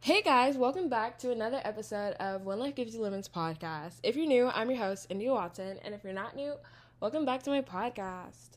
Hey guys, welcome back to another episode of When Life Gives You Lemons podcast. If you're new, I'm your host, India Watson, and if you're not new, welcome back to my podcast.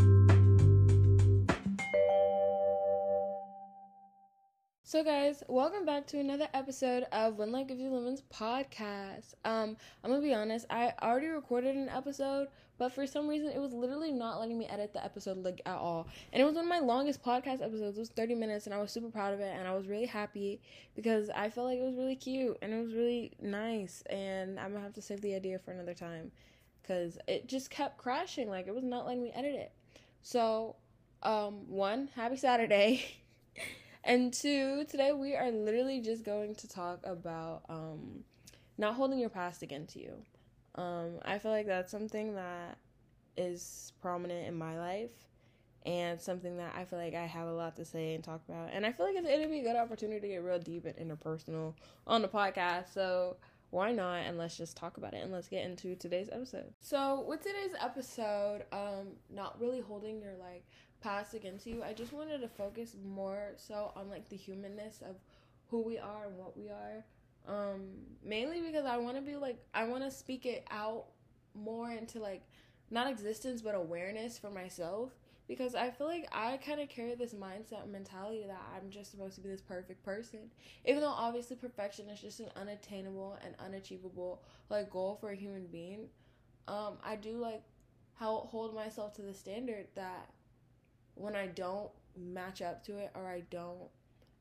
So guys, welcome back to another episode of When Life Gives You Lemons podcast. I'm gonna be honest, I already recorded an episode, but for some reason it was literally not letting me edit the episode at all. And it was one of my longest podcast episodes. It was 30 minutes and I was super proud of it and I was really happy because I felt like it was really cute and it was really nice, and I'm gonna have to save the idea for another time because it just kept crashing, like it was not letting me edit it. So, one, happy Saturday. And two, today we are literally just going to talk about not holding your past against you. I feel like that's something that is prominent in my life and something that I feel like I have a lot to say and talk about. And I feel like it'd be a good opportunity to get real deep and interpersonal on the podcast. So why not? And let's just talk about it and let's get into today's episode. So with today's episode, not really holding your past against you, I just wanted to focus more so on the humanness of who we are and what we are. Mainly because I want to speak it out more into not existence but awareness for myself, because I feel like I kind of carry this mindset mentality that I'm just supposed to be this perfect person, even though obviously perfection is just an unattainable and unachievable goal for a human being. I do hold myself to the standard that when I don't match up to it, or I don't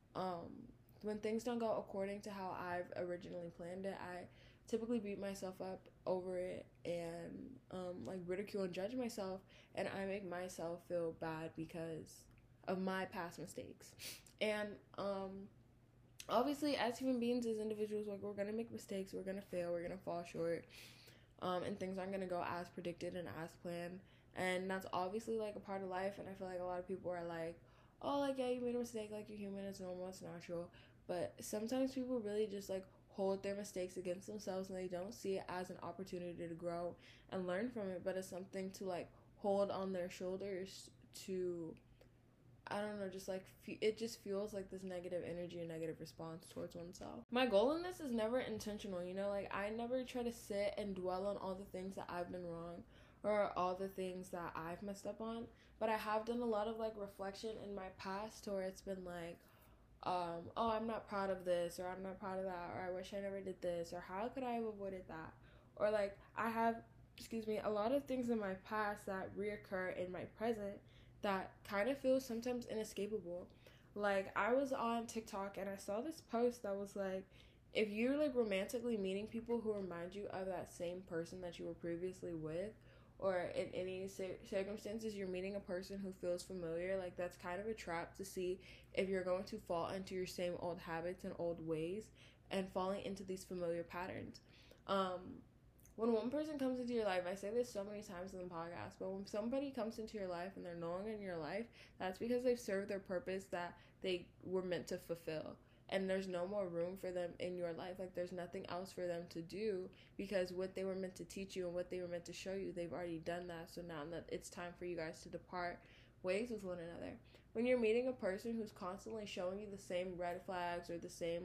when things don't go according to how I've originally planned it, I typically beat myself up over it and ridicule and judge myself, and I make myself feel bad because of my past mistakes. And obviously as human beings, as individuals, we're gonna make mistakes, we're gonna fail, we're gonna fall short, and things aren't gonna go as predicted and as planned. And that's obviously a part of life, and I feel like a lot of people are oh, yeah, you made a mistake, you're human, it's normal, it's natural. But sometimes people really just hold their mistakes against themselves, and they don't see it as an opportunity to grow and learn from it, but it's something to hold on their shoulders to, I don't know, just it just feels like this negative energy and negative response towards oneself. My goal in this is never intentional, I never try to sit and dwell on all the things that I've been wrong or all the things that I've messed up on, but I have done a lot of reflection in my past where it's been oh, I'm not proud of this, or I'm not proud of that, or I wish I never did this, or how could I have avoided that, or I have, a lot of things in my past that reoccur in my present that kind of feels sometimes inescapable. I was on TikTok and I saw this post that was if you're romantically meeting people who remind you of that same person that you were previously with, or in any circumstances you're meeting a person who feels familiar, that's kind of a trap to see if you're going to fall into your same old habits and old ways and falling into these familiar patterns. When one person comes into your life, I say this so many times in the podcast, but when somebody comes into your life and they're no longer in your life, that's because they've served their purpose that they were meant to fulfill. And there's no more room for them in your life. There's nothing else for them to do, because what they were meant to teach you and what they were meant to show you, they've already done that. So now that it's time for you guys to depart ways with one another. When you're meeting a person who's constantly showing you the same red flags or the same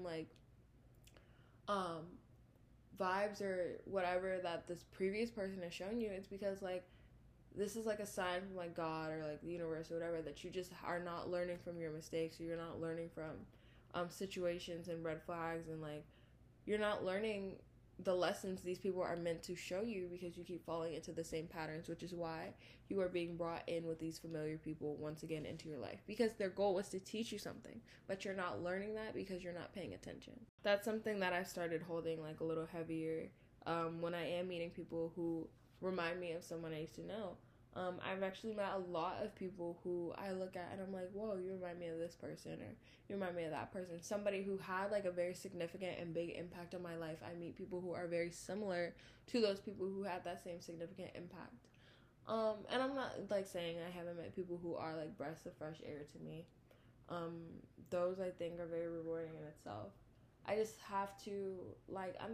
vibes or whatever that this previous person has shown you, it's because this is a sign from God or the universe or whatever, that you just are not learning from your mistakes, or you're not learning from situations and red flags, and you're not learning the lessons these people are meant to show you, because you keep falling into the same patterns, which is why you are being brought in with these familiar people once again into your life, because their goal was to teach you something, but you're not learning that because you're not paying attention. That's something that I've started holding a little heavier when I am meeting people who remind me of someone I used to know. I've actually met a lot of people who I look at and I'm whoa, you remind me of this person, or you remind me of that person. Somebody who had a very significant and big impact on my life. I meet people who are very similar to those people who had that same significant impact. And I'm not saying I haven't met people who are breaths of fresh air to me. Those I think are very rewarding in itself. I just have to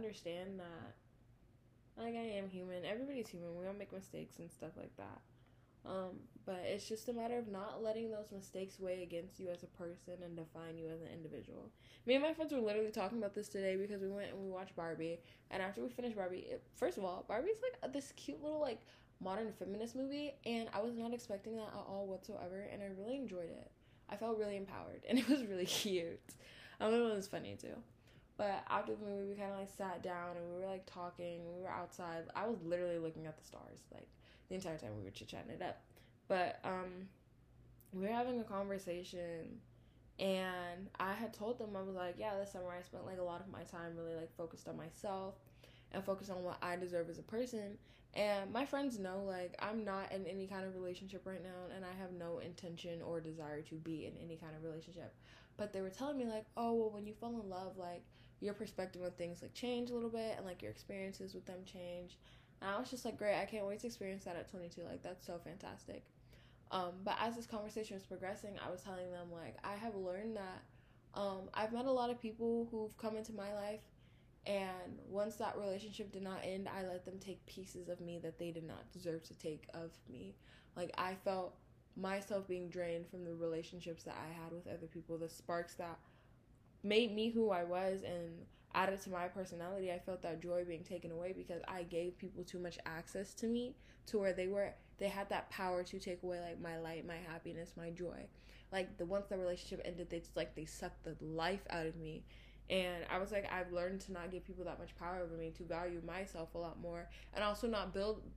understand that I am human. Everybody's human. We all make mistakes and stuff like that. But it's just a matter of not letting those mistakes weigh against you as a person and define you as an individual. Me and my friends were literally talking about this today because we went and we watched Barbie. And after we finished Barbie, first of all, Barbie's like this cute little like modern feminist movie, and I was not expecting that at all whatsoever, and I really enjoyed it. I felt really empowered, and it was really cute. It was funny too. But after the movie, we kind of like sat down and we were like talking. We were outside. I was literally looking at the stars like the entire time we were chit chatting it up. But we were having a conversation, and I had told them, I was like, yeah, this summer I spent like a lot of my time really like focused on myself and focused on what I deserve as a person. And my friends know like I'm not in any kind of relationship right now, and I have no intention or desire to be in any kind of relationship. But they were telling me like, oh well, when you fall in love, like your perspective on things like change a little bit, and like your experiences with them change. And I was just like, great, I can't wait to experience that at 22. Like that's so fantastic. But as this conversation was progressing, I was telling them like I have learned that I've met a lot of people who've come into my life, and once that relationship did not end, I let them take pieces of me that they did not deserve to take of me. Like I felt myself being drained from the relationships that I had with other people, the sparks that made me who I was and added to my personality. I felt that joy being taken away because I gave people too much access to me, to where they had that power to take away like my light, my happiness, my joy. Like once the relationship ended, they sucked the life out of me. And I was like, I've learned to not give people that much power over me, to value myself a lot more, and also not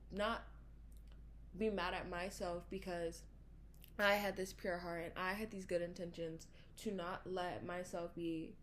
be mad at myself because I had this pure heart and I had these good intentions, to not let myself be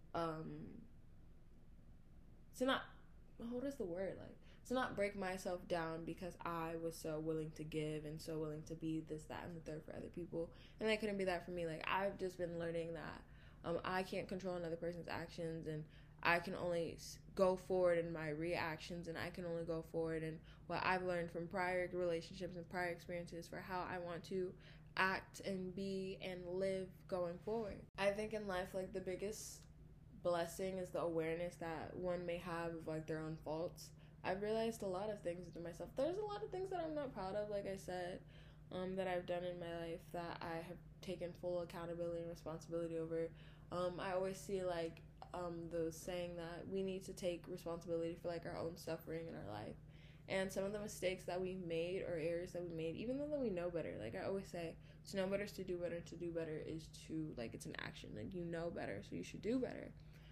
to not what is the word, like to not break myself down because I was so willing to give and so willing to be this, that, and the third for other people, and I couldn't be that for me. Like I've just been learning that I can't control another person's actions, and I can only go forward in my reactions, and I can only go forward in what I've learned from prior relationships and prior experiences for how I want to act and be and live going forward. I think in life, like the biggest blessing is the awareness that one may have of like their own faults. I've realized a lot of things to myself. There's a lot of things that I'm not proud of, like I said, that I've done in my life that I have taken full accountability and responsibility over. I always see like those saying that we need to take responsibility for like our own suffering in our life. And some of the mistakes that we made or errors that we made, even though we know better, like I always say, to know better is to do better. To do better is to, like, it's an action. Like, you know better, so you should do better.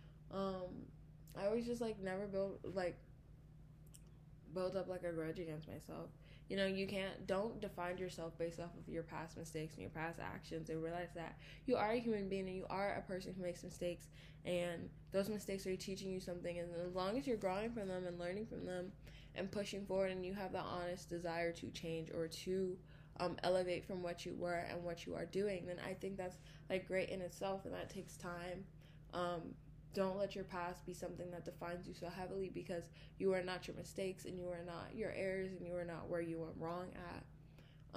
I always just, like, never build up, like, a grudge against myself. You know, don't define yourself based off of your past mistakes and your past actions, and realize that you are a human being and you are a person who makes mistakes, and those mistakes are teaching you something, and as long as you're growing from them and learning from them and pushing forward, and you have the honest desire to change or to elevate from what you were and what you are doing, then I think that's like great in itself, and that takes time. Don't let your past be something that defines you so heavily, because you are not your mistakes and you are not your errors and you are not where you went wrong at.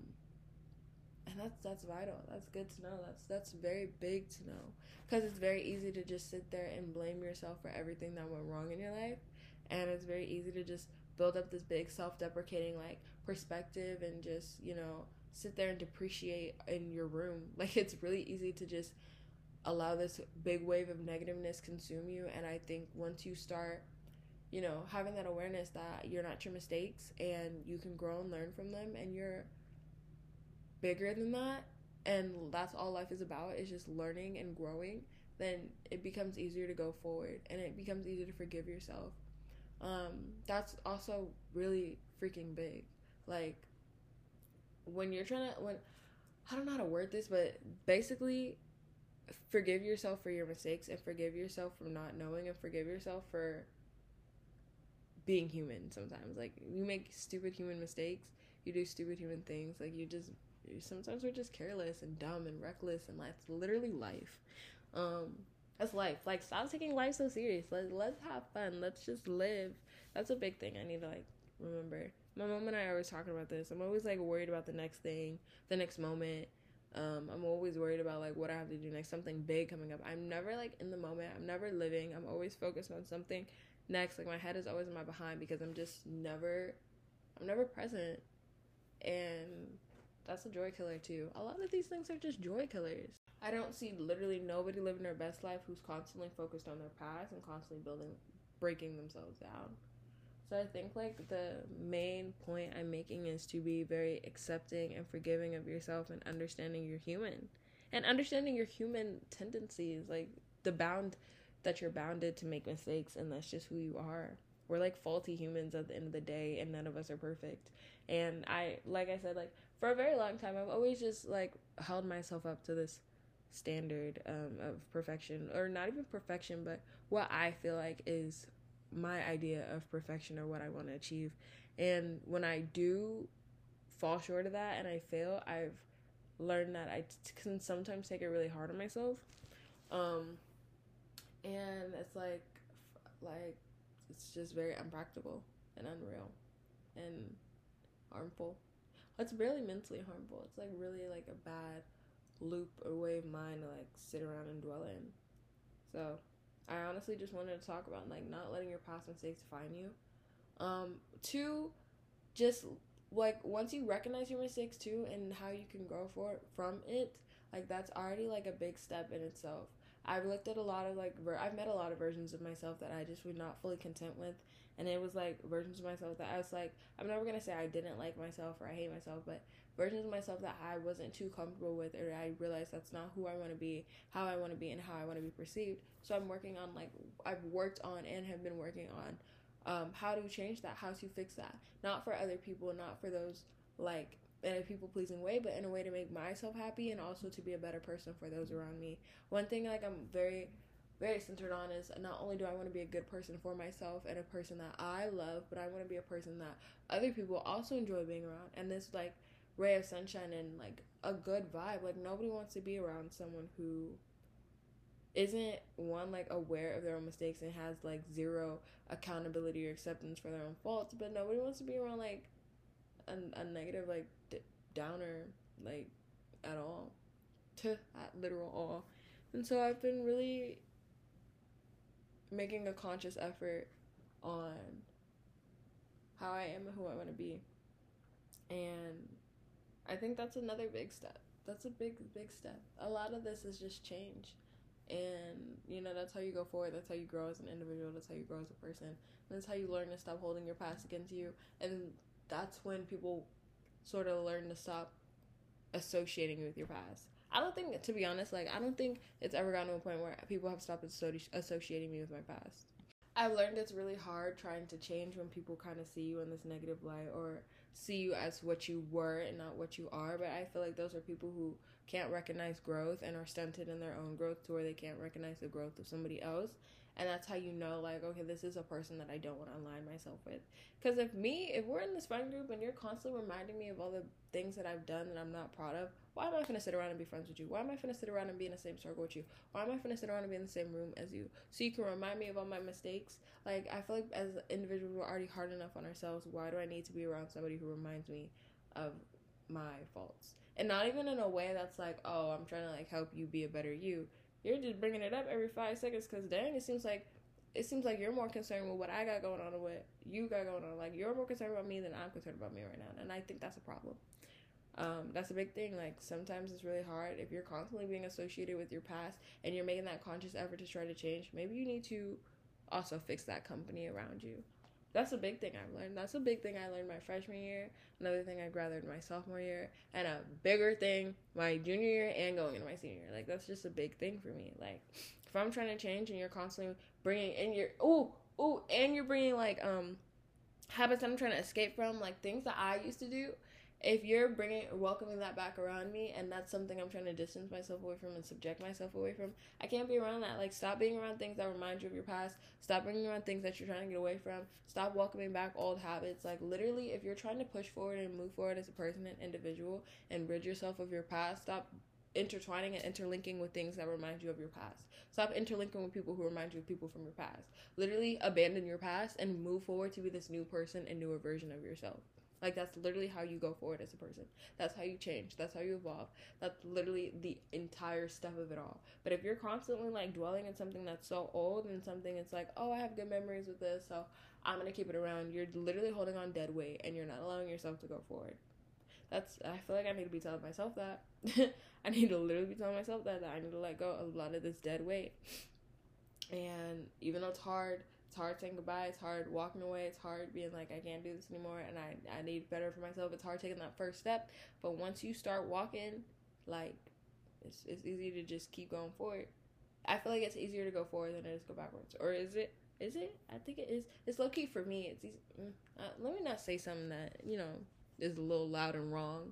And that's vital. That's good to know. That's very big to know, because it's very easy to just sit there and blame yourself for everything that went wrong in your life, and it's very easy to just build up this big self-deprecating like perspective and just, you know, sit there and depreciate in your room. Like it's really easy to just allow this big wave of negativeness consume you. And I think once you start, you know, having that awareness that you're not your mistakes and you can grow and learn from them, and you're bigger than that, and that's all life is about, is just learning and growing, then it becomes easier to go forward and it becomes easier to forgive yourself. That's also really freaking big. Like when you're when I don't know how to word this, but basically forgive yourself for your mistakes, and forgive yourself for not knowing, and forgive yourself for being human sometimes. Like you make stupid human mistakes, you do stupid human things, like sometimes we're just careless and dumb and reckless, and that's literally life. That's life. Like, stop taking life so serious. Let's have fun. Let's just live. That's a big thing I need to, like, remember. My mom and I are always talking about this. I'm always, like, worried about the next thing, the next moment. I'm always worried about, like, what I have to do next, something big coming up. I'm never, like, in the moment. I'm never living. I'm always focused on something next. Like, my head is always in my behind, because I'm never present. and that's a joy killer too. A lot of these things are just joy killers. I don't see literally nobody living their best life who's constantly focused on their past and constantly breaking themselves down. So I think like the main point I'm making is to be very accepting and forgiving of yourself and understanding you're human. And understanding your human tendencies, like that you're bounded to make mistakes, and that's just who you are. We're like faulty humans at the end of the day, and none of us are perfect. And like I said, like for a very long time, I've always just like held myself up to this standard of perfection, or not even perfection, but what I feel like is my idea of perfection or what I want to achieve. And when I do fall short of that and I fail, I've learned that I can sometimes take it really hard on myself. And it's like it's just very unpractical and unreal and harmful. It's really mentally harmful. It's like really like a bad loop or way of mind to like sit around and dwell in. So I honestly just wanted to talk about like not letting your past mistakes define you. Two, just like once you recognize your mistakes too and how you can grow from it, like that's already like a big step in itself. I've looked at a lot of like I've met a lot of versions of myself that I just was not fully content with, and it was like versions of myself that I was like, I'm never gonna say I didn't like myself or I hate myself, but versions of myself that I wasn't too comfortable with, or I realized that's not who I want to be, how I want to be, and how I want to be perceived. So I'm working on like I've worked on and have been working on how to change that, how to fix that, not for other people, not for those like in a people pleasing way, but in a way to make myself happy and also to be a better person for those around me. One thing like I'm very very centered on is not only do I want to be a good person for myself and a person that I love, but I want to be a person that other people also enjoy being around, and this like ray of sunshine and like a good vibe. Like nobody wants to be around someone who isn't one like aware of their own mistakes and has like zero accountability or acceptance for their own faults, but nobody wants to be around like a negative like downer like at all, at literal all. And so I've been really making a conscious effort on how I am and who I want to be, and I think that's another big step. That's a big step. A lot of this is just change, and you know that's how you go forward. That's how you grow as an individual. That's how you grow as a person. And that's how you learn to stop holding your past against you, and that's when people sort of learn to stop associating you with your past. I don't think, to be honest, like I don't think it's ever gotten to a point where people have stopped associating me with my past. I've learned it's really hard trying to change when people kind of see you in this negative light or see you as what you were and not what you are. But I feel like those are people who can't recognize growth and are stunted in their own growth to where they can't recognize the growth of somebody else. And that's how you know, like, okay, this is a person that I don't want to align myself with. Because if we're in this friend group and you're constantly reminding me of all the things that I've done that I'm not proud of, why am I going to sit around and be friends with you? Why am I going to sit around and be in the same circle with you? Why am I going to sit around and be in the same room as you? So you can remind me of all my mistakes. Like, I feel like as individuals, we're already hard enough on ourselves. Why do I need to be around somebody who reminds me of my faults? And not even in a way that's like, oh, I'm trying to, like, help you be a better you. You're just bringing it up every 5 seconds because, dang, it seems like you're more concerned with what I got going on and what you got going on. Like, you're more concerned about me than I'm concerned about me right now. And I think that's a problem. That's a big thing. Like, sometimes it's really hard if you're constantly being associated with your past and you're making that conscious effort to try to change. Maybe you need to also fix that company around you. That's a big thing I've learned. That's a big thing I learned my freshman year. Another thing I gathered my sophomore year. And a bigger thing my junior year and going into my senior year. Like, that's just a big thing for me. Like, if I'm trying to change and you're constantly bringing in your... and you're bringing, like, habits I'm trying to escape from, like, things that I used to do. If you're welcoming that back around me, and that's something I'm trying to distance myself away from and subject myself away from, I can't be around that. Like, stop being around things that remind you of your past. Stop being around things that you're trying to get away from. Stop welcoming back old habits. Like, literally, if you're trying to push forward and move forward as a person and individual and rid yourself of your past, stop intertwining and interlinking with things that remind you of your past. Stop interlinking with people who remind you of people from your past. Literally, abandon your past and move forward to be this new person and newer version of yourself. Like, that's literally how you go forward as a person. That's how you change. That's how you evolve. That's literally the entire stuff of it all. But if you're constantly, like, dwelling in something that's so old and something it's like, oh, I have good memories with this, so I'm going to keep it around, you're literally holding on dead weight and you're not allowing yourself to go forward. I feel like I need to be telling myself that. I need to literally be telling myself that I need to let go of a lot of this dead weight. And even though it's hard saying goodbye, it's hard walking away, it's hard being like, I can't do this anymore, and I need better for myself. It's hard taking that first step, but once you start walking, like, it's easy to just keep going forward. I feel like it's easier to go forward than it is to go backwards. Or is it? I think it is. It's low-key for me. It's easy. Let me not say something that, is a little loud and wrong.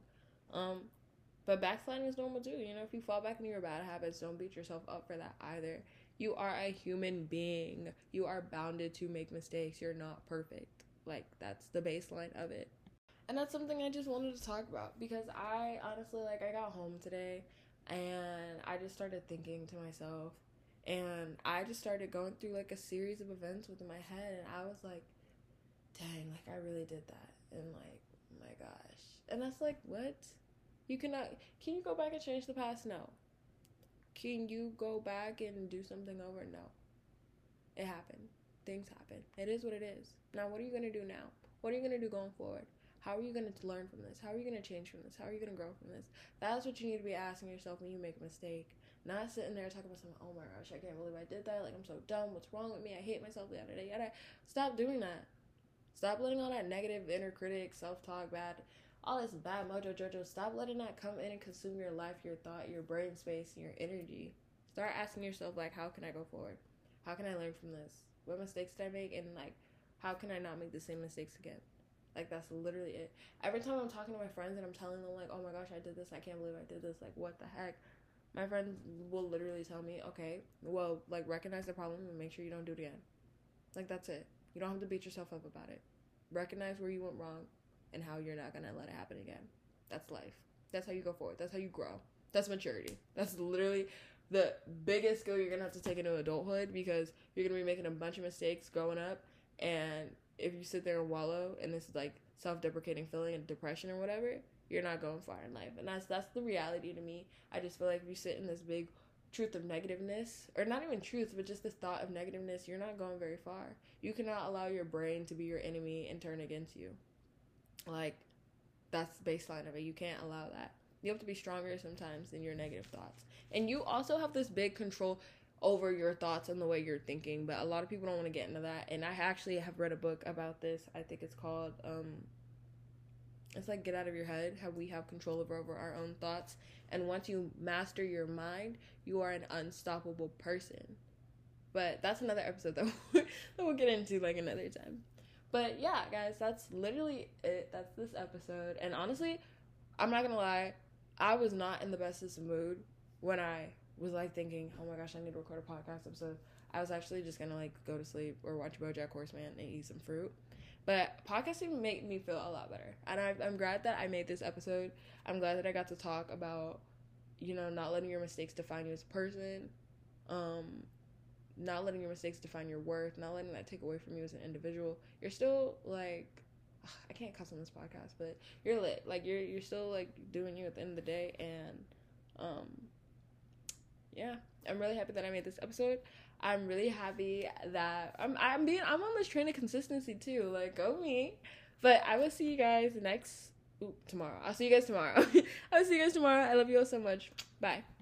But backsliding is normal too. If you fall back into your bad habits, don't beat yourself up for that either. You are a human being. You are bounded to make mistakes. You're not perfect. Like, that's the baseline of it. And that's something I just wanted to talk about, because I honestly, I got home today and I just started thinking to myself, and I just started going through a series of events within my head, and I was like, dang, I really did that. And oh my gosh. And that's what? Can you go back and change the past? No. Can you go back and do something over? No. It happened. Things happen. It is what it is. Now, what are you going to do now? What are you going to do going forward? How are you going to learn from this? How are you going to change from this? How are you going to grow from this? That's what you need to be asking yourself when you make a mistake. Not sitting there talking about something, oh my gosh, I can't believe I did that. I'm so dumb. What's wrong with me? I hate myself. Yada, yada, yada. Stop doing that. Stop letting all that negative inner critic, self-talk, all this bad mojo jojo. Stop letting that come in and consume your life, your thought, your brain space, and your energy. Start asking yourself, how can I go forward? How can I learn from this? What mistakes did I make? And, how can I not make the same mistakes again? That's literally it. Every time I'm talking to my friends and I'm telling them, oh my gosh, I did this. I can't believe I did this. What the heck? My friends will literally tell me, okay, well, recognize the problem and make sure you don't do it again. That's it. You don't have to beat yourself up about it. Recognize where you went wrong and how you're not going to let it happen again. That's life. That's how you go forward. That's how you grow. That's maturity. That's literally the biggest skill you're going to have to take into adulthood, because you're going to be making a bunch of mistakes growing up, and if you sit there and wallow in this self-deprecating feeling and depression or whatever, you're not going far in life. And that's the reality to me. I just feel like if you sit in this big truth of negativeness, or not even truth, but just this thought of negativeness, you're not going very far. You cannot allow your brain to be your enemy and turn against you. That's the baseline of it. You can't allow that. You have to be stronger sometimes than your negative thoughts. And you also have this big control over your thoughts and the way you're thinking, but a lot of people don't want to get into that. And I actually have read a book about this. I think it's called it's Get Out of Your Head, how we have control over our own thoughts. And once you master your mind, you are an unstoppable person. But that's another episode that we'll get into another time. But yeah, guys, that's literally it. That's this episode. And honestly, I'm not gonna lie, I was not in the bestest mood when I was thinking, oh my gosh, I need to record a podcast episode. I was actually just gonna go to sleep or watch BoJack Horseman and eat some fruit. But podcasting made me feel a lot better. And I'm glad that I made this episode. I'm glad that I got to talk about, not letting your mistakes define you as a person. Not letting your mistakes define your worth. Not letting that take away from you as an individual. You're still, I can't cuss on this podcast, but you're lit. You're still, doing you at the end of the day. And, yeah, I'm really happy that I made this episode. I'm really happy that I'm on this train of consistency too. Go me. But I will see you guys tomorrow. I'll see you guys tomorrow. I love you all so much. Bye.